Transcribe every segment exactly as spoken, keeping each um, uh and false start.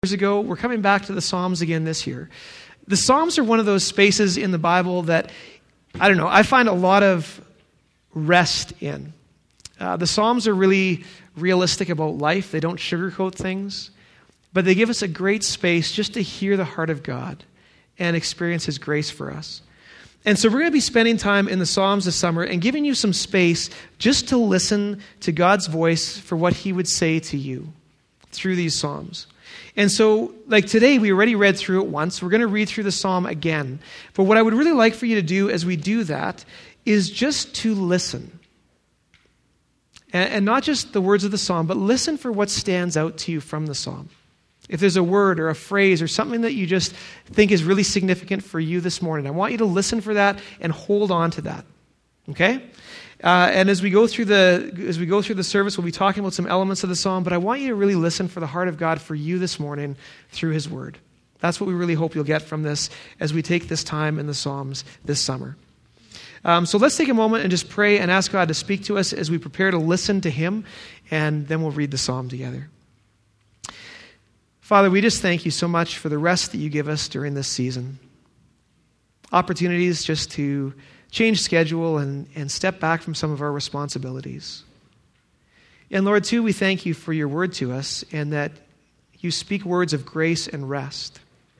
years ago. We're coming back to the Psalms again this year. The Psalms are one of those spaces in the Bible that, I don't know, I find a lot of rest in. Uh, the Psalms are really realistic about life. They don't sugarcoat things, but they give us a great space just to hear the heart of God and experience His grace for us. And so we're going to be spending time in the Psalms this summer and giving you some space just to listen to God's voice for what He would say to you through these Psalms. And so, like today, we already read through it once. We're going to read through the Psalm again. But what I would really like for you to do as we do that is just to listen. And, and not just the words of the Psalm, but listen for what stands out to you from the Psalm. If there's a word or a phrase or something that you just think is really significant for you this morning, I want you to listen for that and hold on to that. Okay? Uh, and as we go through the as we go through the service, we'll be talking about some elements of the Psalm, but I want you to really listen for the heart of God for you this morning through His Word. That's what we really hope you'll get from this as we take this time in the Psalms this summer. Um, so let's take a moment and just pray and ask God to speak to us as we prepare to listen to Him, and then we'll read the Psalm together. Father, we just thank you so much for the rest that you give us during this season. Opportunities just to change schedule and, and step back from some of our responsibilities. And Lord, too, we thank you for your word to us and that you speak words of grace and rest.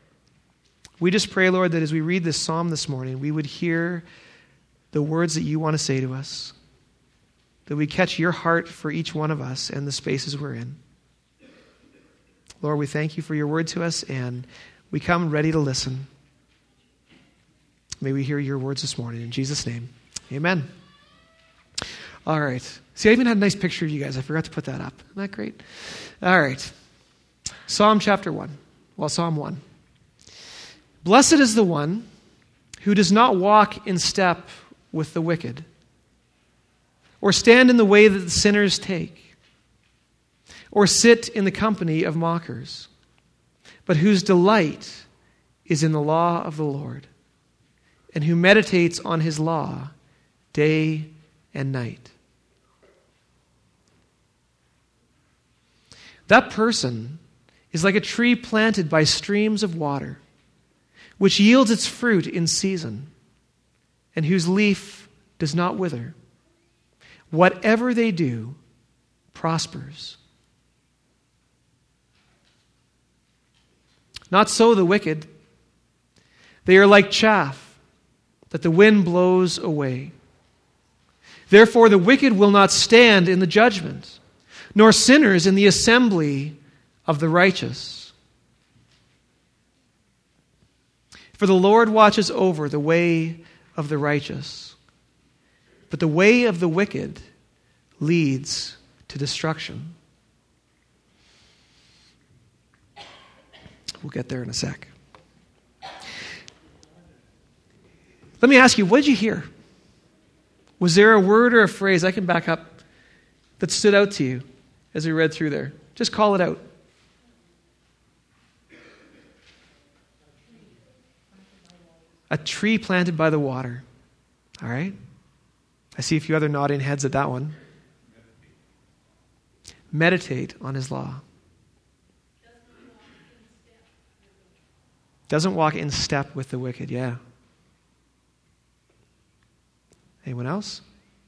We just pray, Lord, that as we read this psalm this morning, we would hear the words that you want to say to us, that we catch your heart for each one of us and the spaces we're in. Lord, we thank you for your word to us, and we come ready to listen. May we hear your words this morning. In Jesus' name, amen. All right. See, I even had a nice picture of you guys. I forgot to put that up. Isn't that great? All right. Psalm chapter one. Well, Psalm one. Blessed is the one who does not walk in step with the wicked, or stand in the way that the sinners take, or sit in the company of mockers, but whose delight is in the law of the Lord, and who meditates on His law day and night. That person is like a tree planted by streams of water, which yields its fruit in season, and whose leaf does not wither. Whatever they do prospers. Not so the wicked. They are like chaff that the wind blows away. Therefore the wicked will not stand in the judgment, nor sinners in the assembly of the righteous. For the Lord watches over the way of the righteous, but the way of the wicked leads to destruction. We'll get there in a sec. Let me ask you, what did you hear? Was there a word or a phrase, I can back up, that stood out to you as we read through there? Just call it out. A tree planted by the water. All right. I see a few other nodding heads at that one. Meditate on His law. Doesn't walk in step with the wicked. Yeah. Anyone else?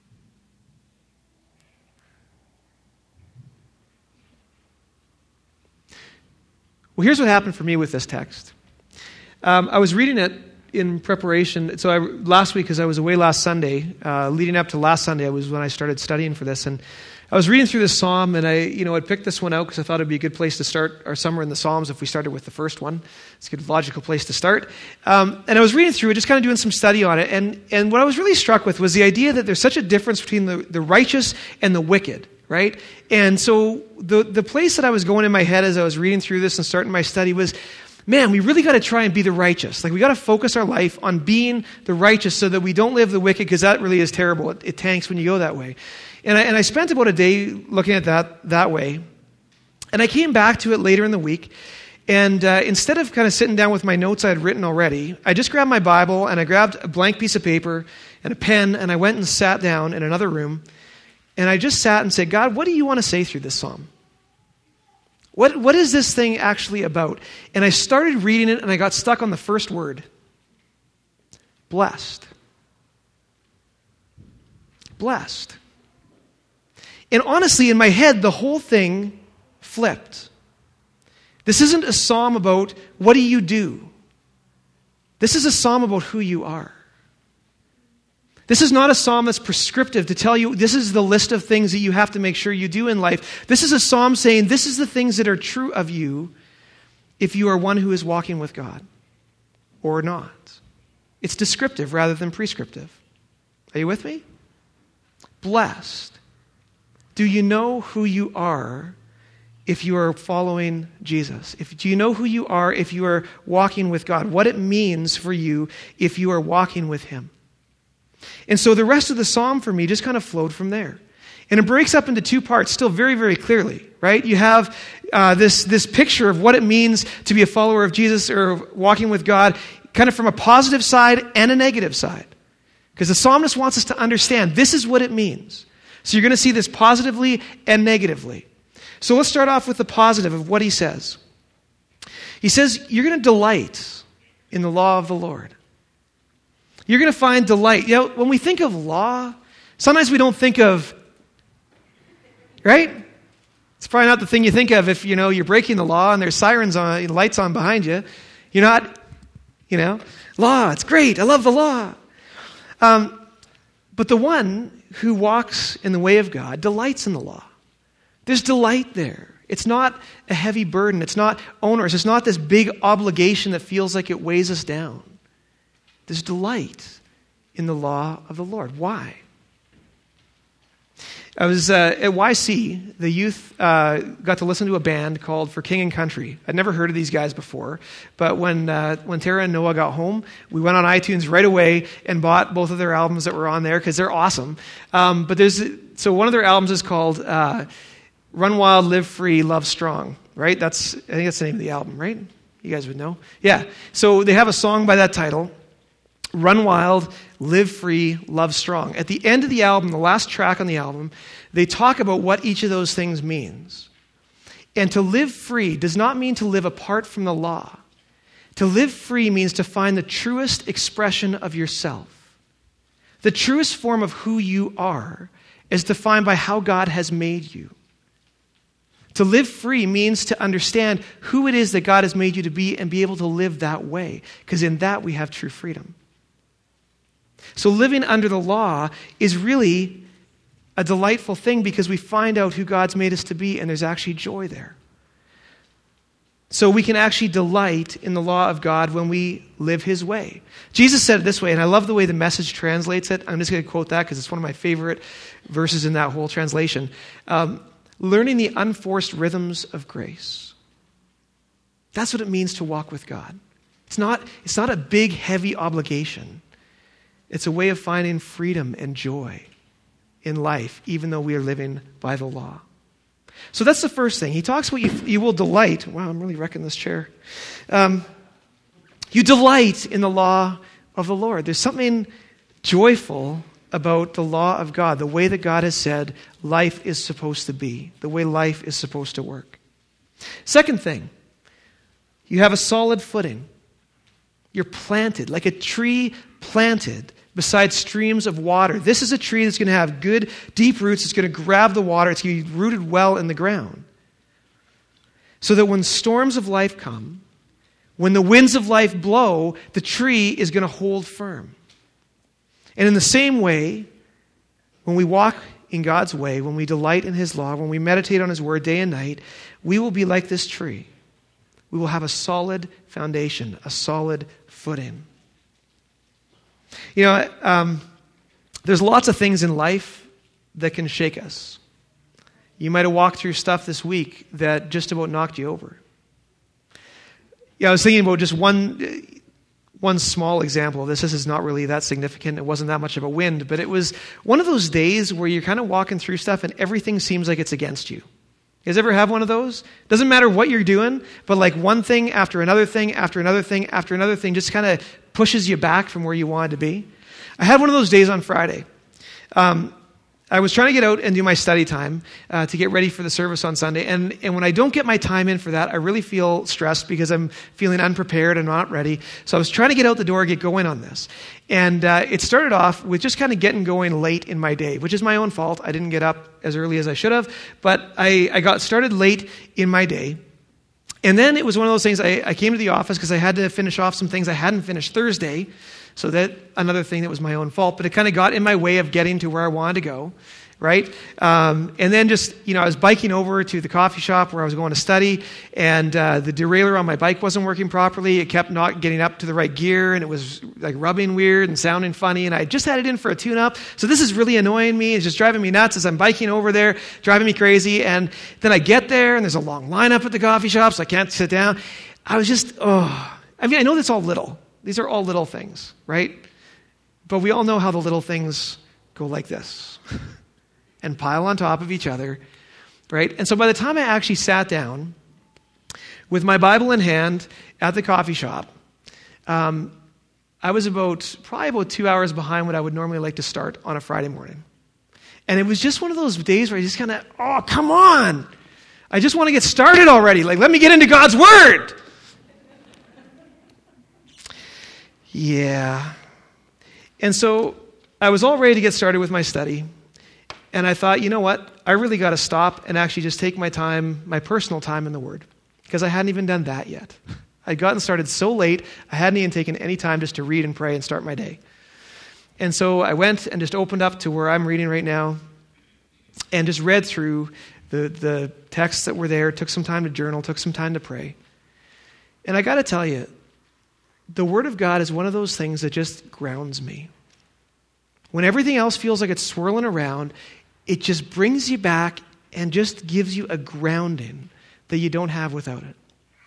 Well, here's what happened for me with this text. Um, I was reading it in preparation. So I, last week, because I was away last Sunday, uh, leading up to last Sunday, was when I started studying for this. And I was reading through this psalm, and I, you know, I'd picked this one out because I thought it'd be a good place to start our summer in the Psalms if we started with the first one. It's a good logical place to start. Um, and I was reading through it, just kind of doing some study on it. And, and what I was really struck with was the idea that there's such a difference between the, the righteous and the wicked, right? And so the, the place that I was going in my head as I was reading through this and starting my study was, man, we really got to try and be the righteous. Like, we got to focus our life on being the righteous so that we don't live the wicked, because that really is terrible. It, it tanks when you go that way. And I, and I spent about a day looking at that that way. And I came back to it later in the week. And uh, instead of kind of sitting down with my notes I had written already, I just grabbed my Bible and I grabbed a blank piece of paper and a pen, and I went and sat down in another room. And I just sat and said, God, what do you want to say through this psalm? What, what is this thing actually about? And I started reading it, and I got stuck on the first word. Blessed. Blessed. And honestly, in my head, the whole thing flipped. This isn't a psalm about what do you do. This is a psalm about who you are. This is not a psalm that's prescriptive to tell you this is the list of things that you have to make sure you do in life. This is a psalm saying this is the things that are true of you if you are one who is walking with God or not. It's descriptive rather than prescriptive. Are you with me? Blessed. Do you know who you are if you are following Jesus? If, do you know who you are if you are walking with God? What it means for you if you are walking with Him? And so the rest of the psalm for me just kind of flowed from there. And it breaks up into two parts still very, very clearly, right? You have uh, this, this picture of what it means to be a follower of Jesus or walking with God, kind of from a positive side and a negative side. Because the psalmist wants us to understand this is what it means. So you're going to see this positively and negatively. So let's start off with the positive of what he says. He says, you're going to delight in the law of the Lord. You're going to find delight. You know, when we think of law, sometimes we don't think of, right? It's probably not the thing you think of if, you know, you're breaking the law and there's sirens on, lights on behind you. You're not, you know, law, it's great. I love the law. Um, but the one who walks in the way of God delights in the law. There's delight there. It's not a heavy burden. It's not onerous. It's not this big obligation that feels like it weighs us down. There's delight in the law of the Lord. Why? I was uh, at Y C. The youth uh, got to listen to a band called For King and Country. I'd never heard of these guys before, but when uh, when Tara and Noah got home, we went on iTunes right away and bought both of their albums that were on there because they're awesome. Um, but there's so one of their albums is called uh, Run Wild, Live Free, Love Strong. Right? That's I think that's the name of the album. Right? You guys would know. Yeah. So they have a song by that title. Run wild, live free, love strong. At the end of the album, the last track on the album, they talk about what each of those things means. And to live free does not mean to live apart from the law. To live free means to find the truest expression of yourself. The truest form of who you are is defined by how God has made you. To live free means to understand who it is that God has made you to be and be able to live that way, because in that we have true freedom. So living under the law is really a delightful thing because we find out who God's made us to be and there's actually joy there. So we can actually delight in the law of God when we live His way. Jesus said it this way, and I love the way the Message translates it. I'm just going to quote that because it's one of my favorite verses in that whole translation. Um, Learning the unforced rhythms of grace. That's what it means to walk with God. It's not, it's not a big, heavy obligation. It's a way of finding freedom and joy in life, even though we are living by the law. So that's the first thing. He talks about you, you will delight. Wow, I'm really wrecking this chair. Um, you delight in the law of the Lord. There's something joyful about the law of God, the way that God has said life is supposed to be, the way life is supposed to work. Second thing, you have a solid footing. You're planted, like a tree planted beside streams of water. This is a tree that's going to have good, deep roots. It's going to grab the water. It's going to be rooted well in the ground. So that when storms of life come, when the winds of life blow, the tree is going to hold firm. And in the same way, when we walk in God's way, when we delight in His law, when we meditate on His word day and night, we will be like this tree. We will have a solid foundation, a solid footing. You know, um, there's lots of things in life that can shake us. You might have walked through stuff this week that just about knocked you over. Yeah, I was thinking about just one, one small example of this. This is not really that significant. It wasn't that much of a wind, but it was one of those days where you're kind of walking through stuff and everything seems like it's against you. You guys ever have one of those? Doesn't matter what you're doing, but like one thing after another thing after another thing after another thing just kind of pushes you back from where you wanted to be. I had one of those days on Friday. Um, I was trying to get out and do my study time uh, to get ready for the service on Sunday. And, and when I don't get my time in for that, I really feel stressed because I'm feeling unprepared and not ready. So I was trying to get out the door, get going on this. And uh, it started off with just kind of getting going late in my day, which is my own fault. I didn't get up as early as I should have, but I, I got started late in my day. And then it was one of those things, I, I came to the office because I had to finish off some things I hadn't finished Thursday. So that another thing that was my own fault, but it kind of got in my way of getting to where I wanted to go, right? Um, and then just, you know, I was biking over to the coffee shop where I was going to study, and uh, the derailleur on my bike wasn't working properly. It kept not getting up to the right gear, and it was like rubbing weird and sounding funny, and I just had it in for a tune-up. So this is really annoying me. It's just driving me nuts as I'm biking over there, driving me crazy. And then I get there, and there's a long lineup at the coffee shop, so I can't sit down. I was just, oh, I mean, I know that's all little. These are all little things, right? But we all know how the little things go like this and pile on top of each other, right? And so by the time I actually sat down with my Bible in hand at the coffee shop, um, I was about probably about two hours behind what I would normally like to start on a Friday morning. And it was just one of those days where I just kind of, oh, come on. I just want to get started already. Like, let me get into God's Word. Yeah. And so I was all ready to get started with my study. And I thought, you know what? I really got to stop and actually just take my time, my personal time in the Word. Because I hadn't even done that yet. I'd gotten started so late, I hadn't even taken any time just to read and pray and start my day. And so I went and just opened up to where I'm reading right now and just read through the, the texts that were there, took some time to journal, took some time to pray. And I got to tell you, the Word of God is one of those things that just grounds me. When everything else feels like it's swirling around, it just brings you back and just gives you a grounding that you don't have without it.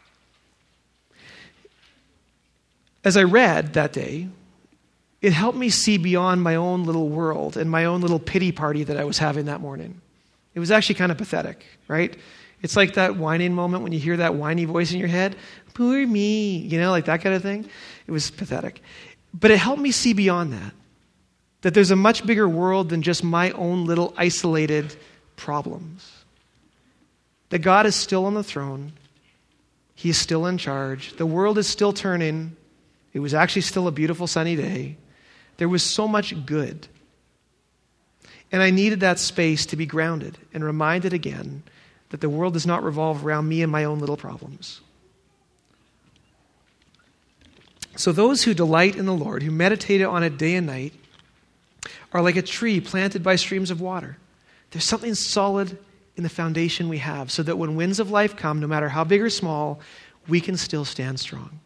As I read that day, it helped me see beyond my own little world and my own little pity party that I was having that morning. It was actually kind of pathetic, right? It's like that whining moment when you hear that whiny voice in your head. Poor me, you know, like that kind of thing. It was pathetic. But it helped me see beyond that. That there's a much bigger world than just my own little isolated problems. That God is still on the throne. He is still in charge. The world is still turning. It was actually still a beautiful sunny day. There was so much good. And I needed that space to be grounded and reminded again that the world does not revolve around me and my own little problems. So those who delight in the Lord, who meditate on it day and night, are like a tree planted by streams of water. There's something solid in the foundation we have so that when winds of life come, no matter how big or small, we can still stand strong.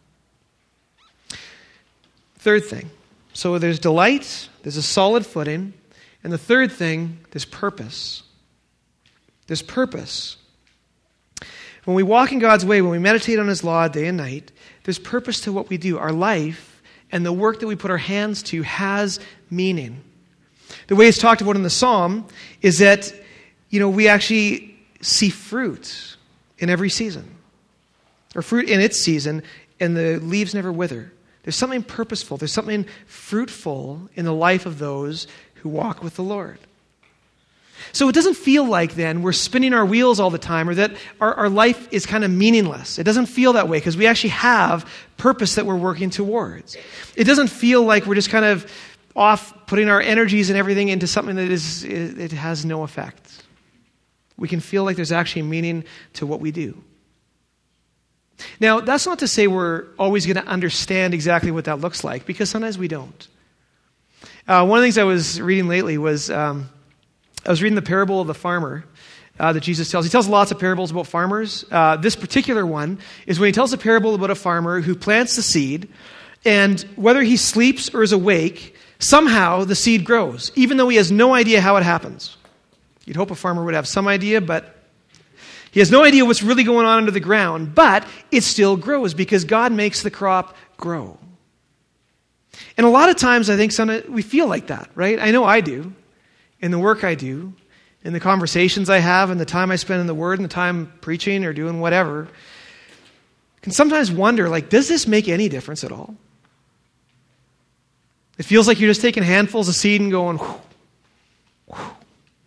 Third thing. So there's delight, there's a solid footing, and the third thing, there's purpose. There's purpose. When we walk in God's way, when we meditate on His law day and night, there's purpose to what we do. Our life and the work that we put our hands to has meaning. The way it's talked about in the Psalm is that, you know, we actually see fruit in every season. Or fruit in its season, and the leaves never wither. There's something purposeful. There's something fruitful in the life of those who walk with the Lord. So it doesn't feel like then we're spinning our wheels all the time or that our, our life is kind of meaningless. It doesn't feel that way because we actually have purpose that we're working towards. It doesn't feel like we're just kind of off putting our energies and everything into something that is it has no effect. We can feel like there's actually meaning to what we do. Now, that's not to say we're always going to understand exactly what that looks like, because sometimes we don't. Uh, one of the things I was reading lately was, um, I was reading the parable of the farmer uh, that Jesus tells. He tells lots of parables about farmers. Uh, this particular one is when he tells a parable about a farmer who plants the seed, and whether he sleeps or is awake, somehow the seed grows, even though he has no idea how it happens. You'd hope a farmer would have some idea, but he has no idea what's really going on under the ground, but it still grows because God makes the crop grow. And a lot of times I think some, we feel like that, right? I know I do. In the work I do, in the conversations I have, and the time I spend in the Word, and the time preaching or doing whatever, can sometimes wonder, like, does this make any difference at all? It feels like you're just taking handfuls of seed and going, whew, whew,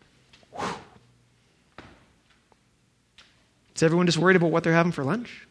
Is everyone just worried about what they're having for lunch?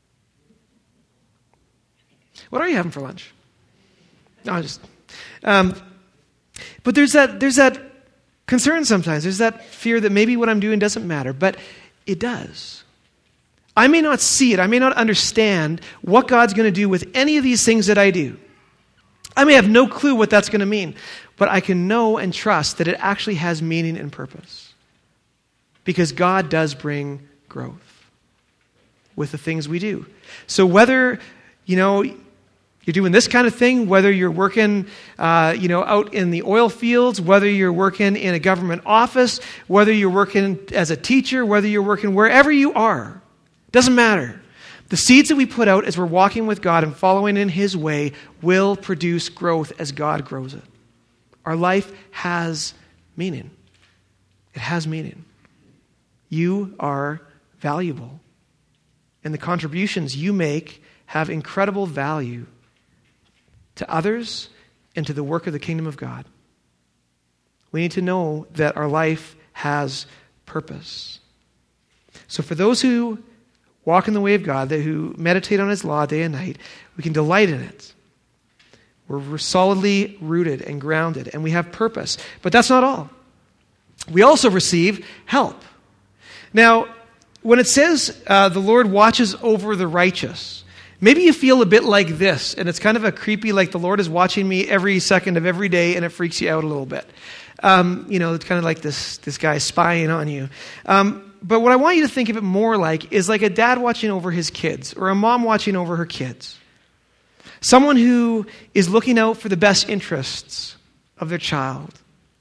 What are you having for lunch? No, I just... Um, but there's that, there's that concern sometimes. There's that fear that maybe what I'm doing doesn't matter, but it does. I may not see it. I may not understand what God's going to do with any of these things that I do. I may have no clue what that's going to mean, but I can know and trust that it actually has meaning and purpose. Because God does bring growth with the things we do. So whether, you know, you're doing this kind of thing, whether you're working, uh, you know, out in the oil fields, whether you're working in a government office, whether you're working as a teacher, whether you're working wherever you are, doesn't matter. The seeds that we put out as we're walking with God and following in His way will produce growth as God grows it. Our life has meaning. It has meaning. You are valuable. And the contributions you make have incredible value to others and to the work of the kingdom of God. We need to know that our life has purpose. So for those who walk in the way of God, that who meditate on His law day and night, we can delight in it. We're solidly rooted and grounded, and we have purpose. But that's not all. We also receive help. Now, when it says uh, the Lord watches over the righteous, maybe you feel a bit like this, and it's kind of a creepy, like the Lord is watching me every second of every day, and it freaks you out a little bit. Um, you know, it's kind of like this, this guy spying on you. Um, but what I want you to think of it more like is like a dad watching over his kids, or a mom watching over her kids. Someone who is looking out for the best interests of their child.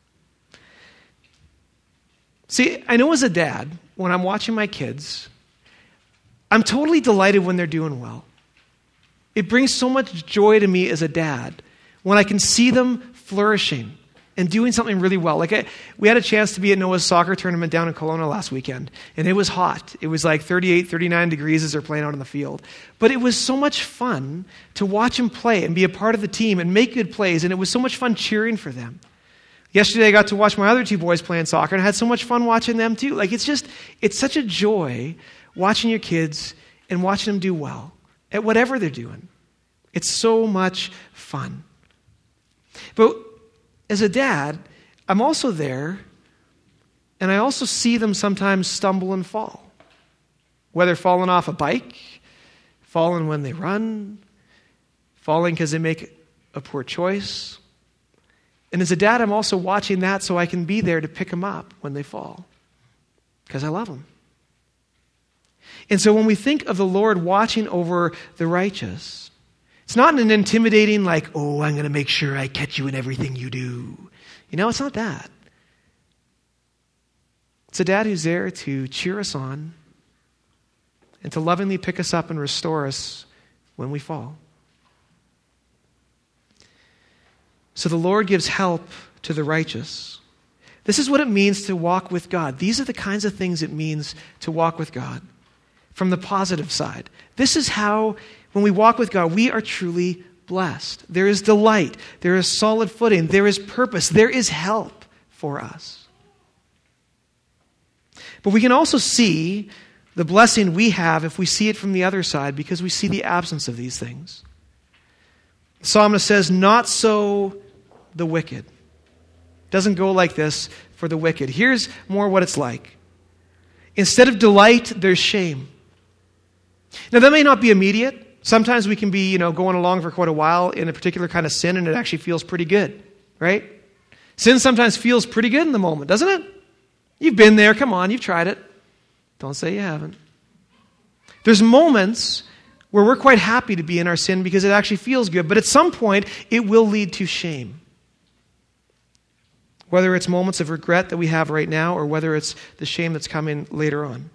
See, I know as a dad, when I'm watching my kids, I'm totally delighted when they're doing well. It brings so much joy to me as a dad when I can see them flourishing and doing something really well. Like I, we had a chance to be at Noah's soccer tournament down in Kelowna last weekend, and it was hot. It was like thirty-eight, thirty-nine degrees as they're playing out in the field. But it was so much fun to watch them play and be a part of the team and make good plays, and it was so much fun cheering for them. Yesterday I got to watch my other two boys playing soccer, and I had so much fun watching them too. Like it's just, it's such a joy watching your kids and watching them do well at whatever they're doing. It's so much fun. But as a dad, I'm also there, and I also see them sometimes stumble and fall. Whether falling off a bike, falling when they run, falling because they make a poor choice. And as a dad, I'm also watching that so I can be there to pick them up when they fall, because I love them. And so when we think of the Lord watching over the righteous, it's not an intimidating like, oh, I'm going to make sure I catch you in everything you do. You know, it's not that. It's a dad who's there to cheer us on and to lovingly pick us up and restore us when we fall. So the Lord gives help to the righteous. This is what it means to walk with God. These are the kinds of things it means to walk with God from the positive side. This is how, when we walk with God, we are truly blessed. There is delight. There is solid footing. There is purpose. There is help for us. But we can also see the blessing we have if we see it from the other side, because we see the absence of these things. The psalmist says, not so the wicked. It doesn't go like this for the wicked. Here's more what it's like. Instead of delight, there's shame. Now, that may not be immediate. Sometimes we can be, you know, going along for quite a while in a particular kind of sin, and it actually feels pretty good, right? Sin sometimes feels pretty good in the moment, doesn't it? You've been there. Come on, you've tried it. Don't say you haven't. There's moments where we're quite happy to be in our sin because it actually feels good, but at some point, it will lead to shame. Whether it's moments of regret that we have right now, or whether it's the shame that's coming later on.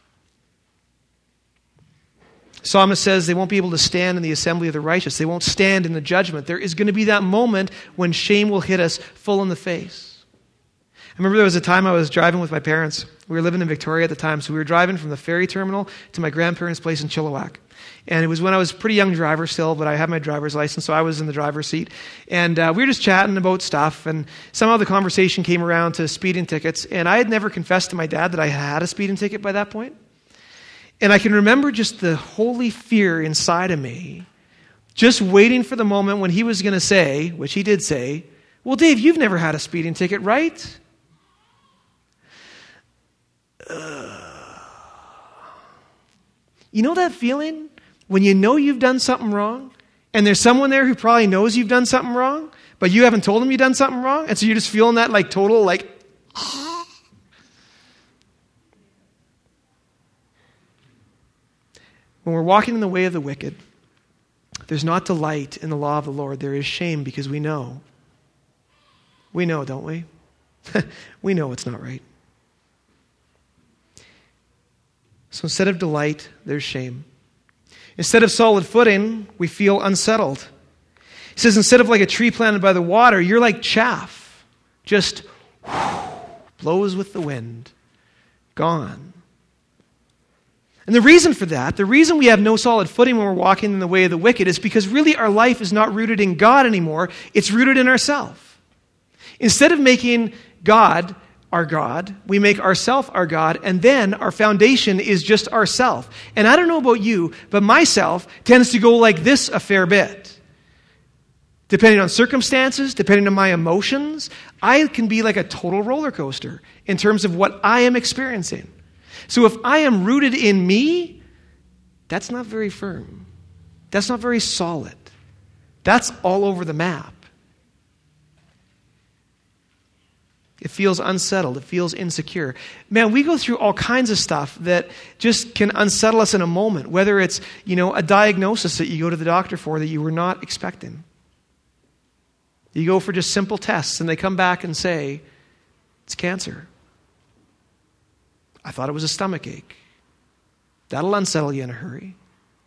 Psalmist says they won't be able to stand in the assembly of the righteous. They won't stand in the judgment. There is going to be that moment when shame will hit us full in the face. I remember there was a time I was driving with my parents. We were living in Victoria at the time, so we were driving from the ferry terminal to my grandparents' place in Chilliwack. And it was when I was a pretty young driver still, but I had my driver's license, so I was in the driver's seat. And uh, we were just chatting about stuff, and somehow the conversation came around to speeding tickets. And I had never confessed to my dad that I had a speeding ticket by that point. And I can remember just the holy fear inside of me, just waiting for the moment when he was going to say, which he did say, well, Dave, you've never had a speeding ticket, right? Uh, you know that feeling when you know you've done something wrong, and there's someone there who probably knows you've done something wrong, but you haven't told them you've done something wrong, and so you're just feeling that like total like, when we're walking in the way of the wicked, there's not delight in the law of the Lord. There is shame because we know. We know, don't we? We know it's not right. So instead of delight, there's shame. Instead of solid footing, we feel unsettled. He says instead of like a tree planted by the water, you're like chaff. Just whoosh, blows with the wind. Gone. And the reason for that, the reason we have no solid footing when we're walking in the way of the wicked is because really our life is not rooted in God anymore. It's rooted in ourselves. Instead of making God our God, we make ourself our God, and then our foundation is just ourself. And I don't know about you, but myself tends to go like this a fair bit. Depending on circumstances, depending on my emotions, I can be like a total roller coaster in terms of what I am experiencing. So if I am rooted in me, that's not very firm. That's not very solid. That's all over the map. It feels unsettled. It feels insecure. Man, we go through all kinds of stuff that just can unsettle us in a moment, whether it's, you know, a diagnosis that you go to the doctor for that you were not expecting. You go for just simple tests and they come back and say, it's cancer. I thought it was a stomach ache. That'll unsettle you in a hurry.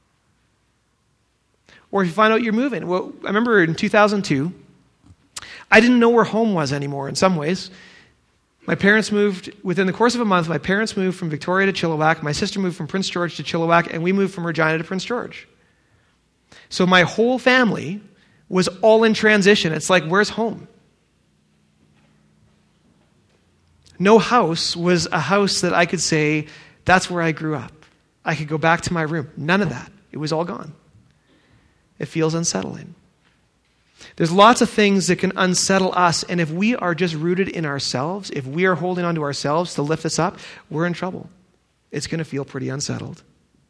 Or if you find out you're moving. Well, I remember in two thousand two, I didn't know where home was anymore in some ways. My parents moved, within the course of a month, my parents moved from Victoria to Chilliwack, my sister moved from Prince George to Chilliwack, and we moved from Regina to Prince George. So my whole family was all in transition. It's like, where's home? No house was a house that I could say, that's where I grew up. I could go back to my room. None of that. It was all gone. It feels unsettling. There's lots of things that can unsettle us, and if we are just rooted in ourselves, if we are holding on to ourselves to lift us up, we're in trouble. It's going to feel pretty unsettled.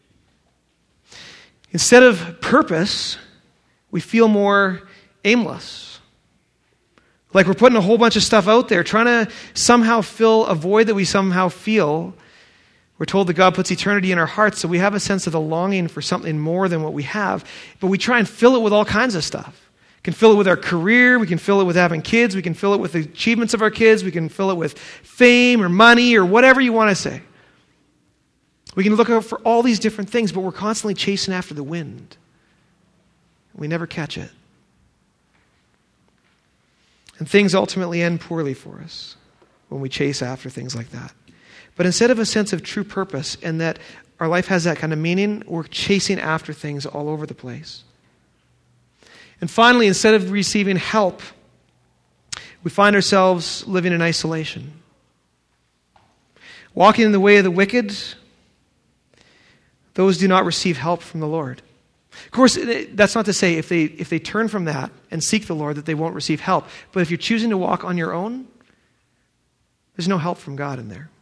Instead of purpose, we feel more aimless. Like we're putting a whole bunch of stuff out there, trying to somehow fill a void that we somehow feel. We're told that God puts eternity in our hearts, so we have a sense of the longing for something more than what we have. But we try and fill it with all kinds of stuff. We can fill it with our career. We can fill it with having kids. We can fill it with the achievements of our kids. We can fill it with fame or money or whatever you want to say. We can look out for all these different things, but we're constantly chasing after the wind. We never catch it. And things ultimately end poorly for us when we chase after things like that. But instead of a sense of true purpose and that our life has that kind of meaning, we're chasing after things all over the place. And finally, instead of receiving help, we find ourselves living in isolation. Walking in the way of the wicked, those do not receive help from the Lord. Of course, that's not to say if they if they turn from that and seek the Lord that they won't receive help. But if you're choosing to walk on your own, there's no help from God in there.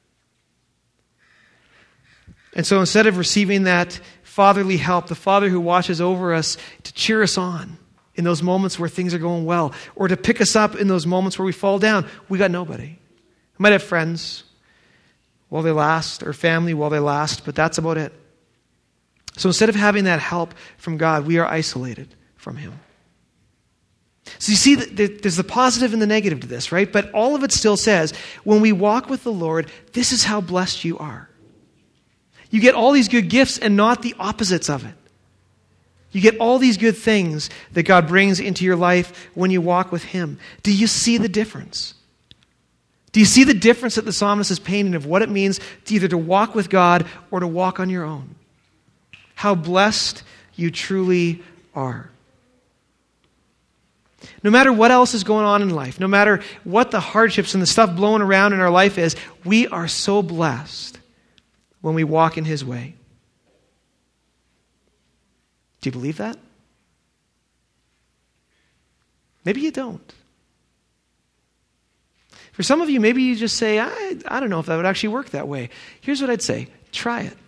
And so instead of receiving that fatherly help, the Father who watches over us to cheer us on in those moments where things are going well, or to pick us up in those moments where we fall down, we got nobody. We might have friends while they last, or family while they last, but that's about it. So instead of having that help from God, we are isolated from Him. So you see, there's the positive and the negative to this, right? But all of it still says, when we walk with the Lord, this is how blessed you are. You get all these good gifts and not the opposites of it. You get all these good things that God brings into your life when you walk with Him. Do you see the difference? Do you see the difference that the psalmist is painting of what it means to either to walk with God or to walk on your own? How blessed you truly are. No matter what else is going on in life, no matter what the hardships and the stuff blowing around in our life is, we are so blessed when we walk in his way. Do you believe that? Maybe you don't. For some of you, maybe you just say, I, I don't know if that would actually work that way. Here's what I'd say. Try it.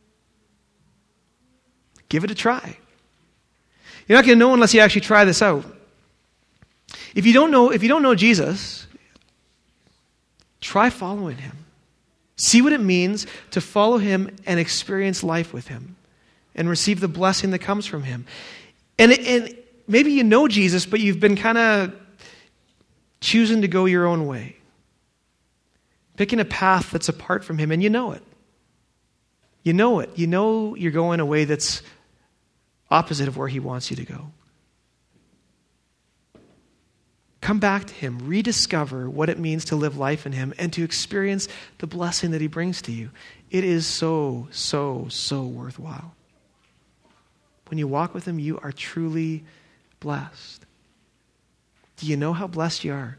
Give it a try. You're not going to know unless you actually try this out. If you don't know, if you don't know Jesus, try following him. See what it means to follow him and experience life with him and receive the blessing that comes from him. And, and maybe you know Jesus, but you've been kind of choosing to go your own way. Picking a path that's apart from him, and you know it. You know it. You know you're going a way that's opposite of where he wants you to go. Come back to him. Rediscover what it means to live life in him and to experience the blessing that he brings to you. It is so, so, so worthwhile. When you walk with him, you are truly blessed. Do you know how blessed you are?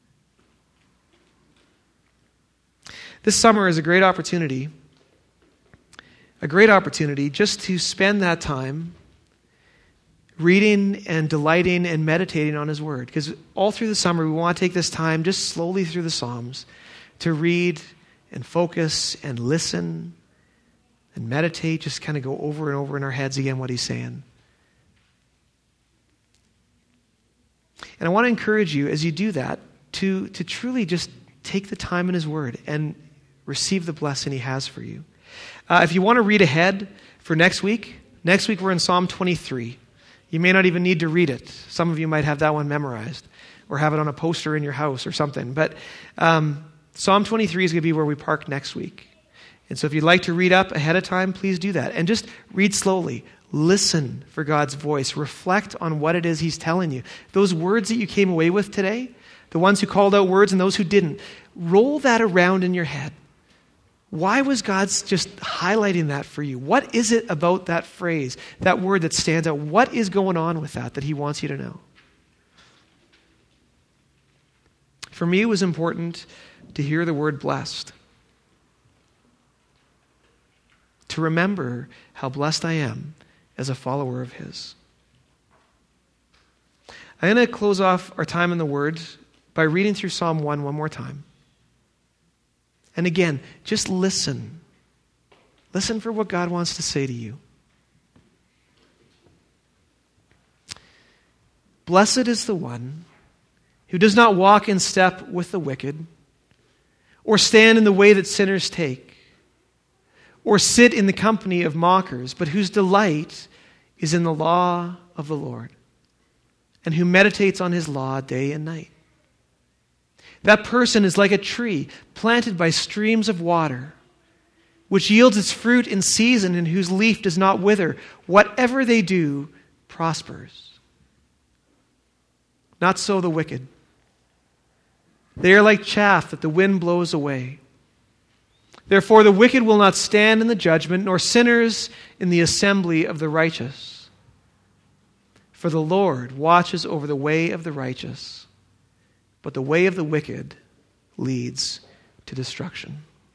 This summer is a great opportunity, a great opportunity just to spend that time reading and delighting and meditating on his word. Because all through the summer, we want to take this time just slowly through the Psalms to read and focus and listen and meditate, just kind of go over and over in our heads again what he's saying. And I want to encourage you as you do that to, to truly just take the time in his word and receive the blessing he has for you. Uh, if you want to read ahead for next week, next week we're in Psalm twenty-three. You may not even need to read it. Some of you might have that one memorized or have it on a poster in your house or something. But um, Psalm twenty-three is going to be where we park next week. And so if you'd like to read up ahead of time, please do that. And just read slowly. Listen for God's voice. Reflect on what it is he's telling you. Those words that you came away with today, the ones who called out words and those who didn't, roll that around in your head. Why was God just highlighting that for you? What is it about that phrase, that word that stands out? What is going on with that that he wants you to know? For me, it was important to hear the word blessed. To remember how blessed I am as a follower of his. I'm going to close off our time in the word by reading through Psalm one one more time. And again, just listen. Listen for what God wants to say to you. Blessed is the one who does not walk in step with the wicked, or stand in the way that sinners take, or sit in the company of mockers, but whose delight is in the law of the Lord, and who meditates on his law day and night. That person is like a tree planted by streams of water, which yields its fruit in season and whose leaf does not wither. Whatever they do prospers. Not so the wicked. They are like chaff that the wind blows away. Therefore the wicked will not stand in the judgment, nor sinners in the assembly of the righteous. For the Lord watches over the way of the righteous, but the way of the wicked leads to destruction.